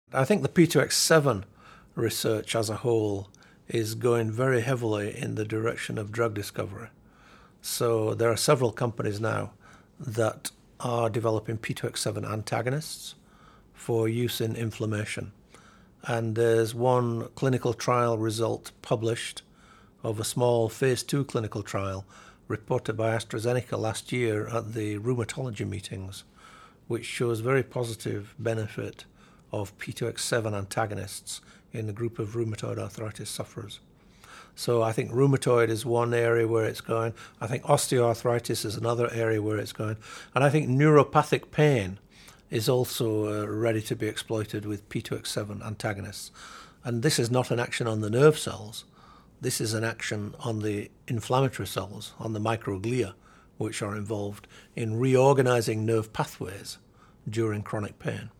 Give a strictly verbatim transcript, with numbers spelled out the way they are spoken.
I think the P two X seven research as a whole is going very heavily in the direction of drug discovery. So there are several companies now that are developing P two X seven antagonists for use in inflammation. And there's one clinical trial result published of a small phase two clinical trial reported by AstraZeneca last year at the rheumatology meetings, which shows very positive benefit of P two X seven antagonists in a group of rheumatoid arthritis sufferers. So I think rheumatoid is one area where it's going. I think osteoarthritis is another area where it's going. And I think neuropathic pain is also uh, ready to be exploited with P two X seven antagonists. And this is not an action on the nerve cells. This is an action on the inflammatory cells, on the microglia, which are involved in reorganizing nerve pathways during chronic pain.